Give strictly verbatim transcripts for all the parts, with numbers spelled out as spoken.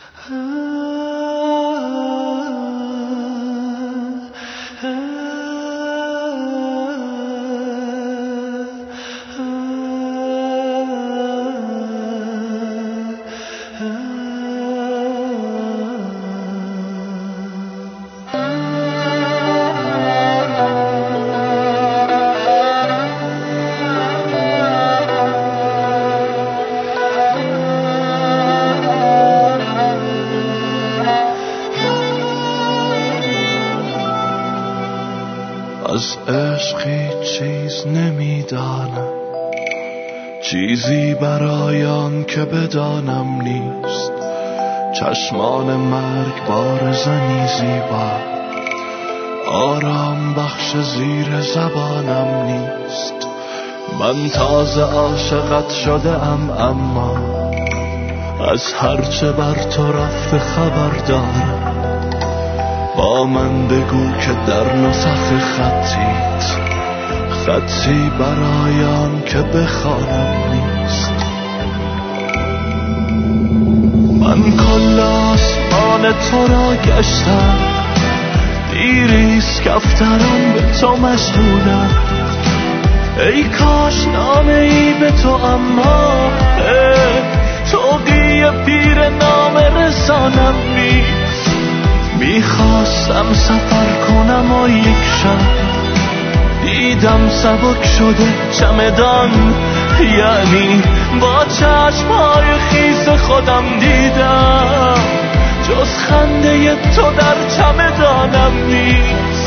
از عشق هیچ چیز نمیدانم، چیزی برایم که بدانم نیست. چشمان مرگ بار زنی زیبا، آرام بخش زیر زبانم نیست. من تازه عاشقت شده ام، اما از هرچه بر تو رفته خبر دارم. با من بگو که در نسخ خطیت، خطی برایم که بخوانم نیست. من کل آسمان تو را گشتم، دیریست کفترم به تو مشغولم. ای کاش نامه ای به تو، اما توقی پیر نامه رسانم نیست. میخواستم سفر کنم و یک شب دیدم سبک شده چمدان، یعنی با چشمهای خیس خودم دیدم جز خنده تو در چمدانم نیست.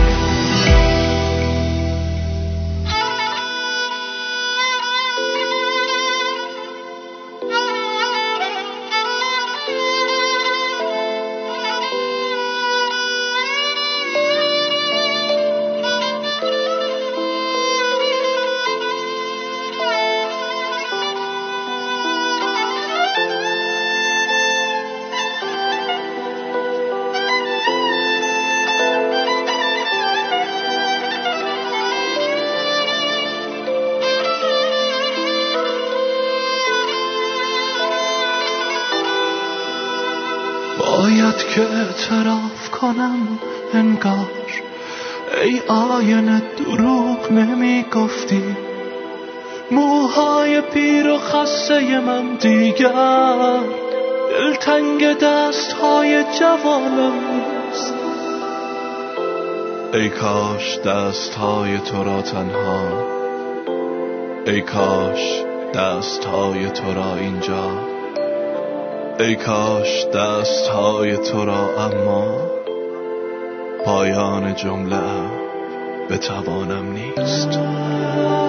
باید که اعتراف کنم انگار ای آینه دروغ نمی گفتی. موهای پیر و خسته من دیگر دلتنگ دست های جوانم نیست. ای کاش دست های تو را تنها، ای کاش دست های تو را اینجا، ای کاش دست های تو را، اما پایان جمله بتوانم نیست.